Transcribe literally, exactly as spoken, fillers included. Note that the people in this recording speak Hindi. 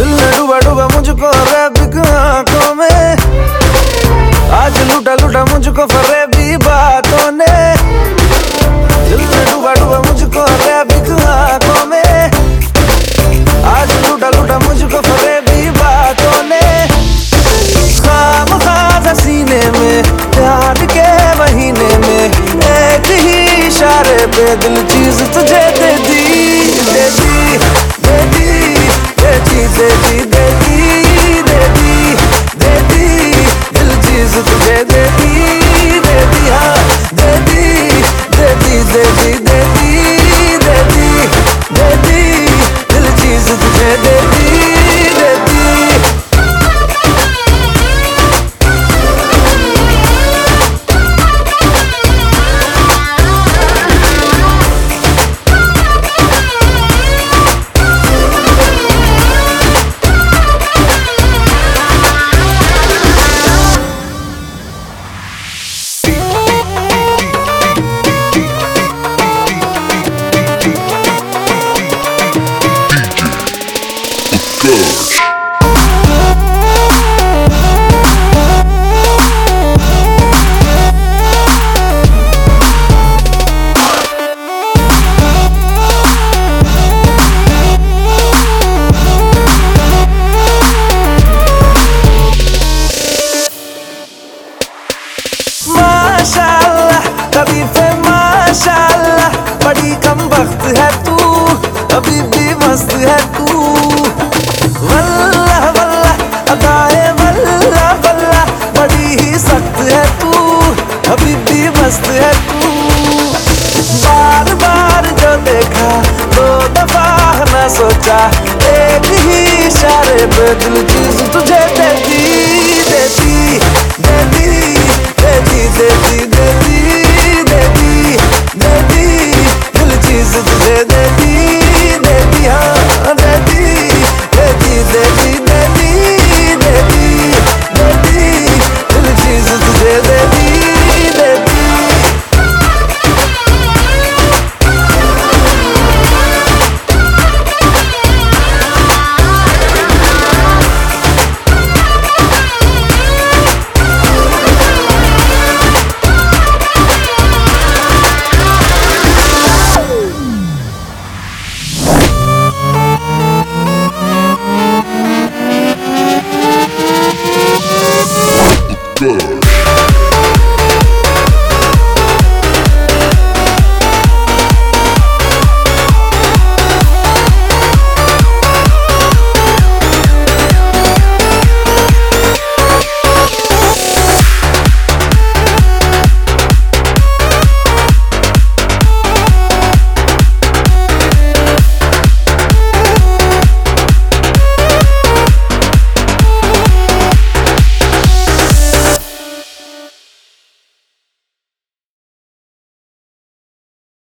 दिल में डूबा डूबा मुझको रैबिक आंखों में, आज लूटा लूटा मुझको फरेबी बातों ने। दिल में डूबा डूबा मुझको रैबिक आंखों में, आज लूटा लूटा मुझको फरेबी बातों ने। खाम खास सीने में प्यार के महीने में, एक ही इशारे पे दिल चीज तुझे दे दी, दे दी, दे दी, दे दी, दे दी, दे दी, दे दी, दे दी, दिल चीज तुझे दे दी, दे दी, हाँ दे दी, दे दी, दे दी, दे दी, दे दी, दे दी, दिल चीज तुझे दे दी, दे दी। माशाअल्लाह कभी पे माशाअल्लाह, बड़ी कम वक्त है तू, अभी भी मस्त है तू। वल्लाह वल्लाह अदाए वल्लाह वल्लाह, बड़ी ही सख्त है तू, अभी भी मस्त है तू। बार बार जो देखा दो दफा न सोचा, एक ही इशारे पे दिल चीज तुझे दे दी, दे दी, दे दी, दे दी, दे दी।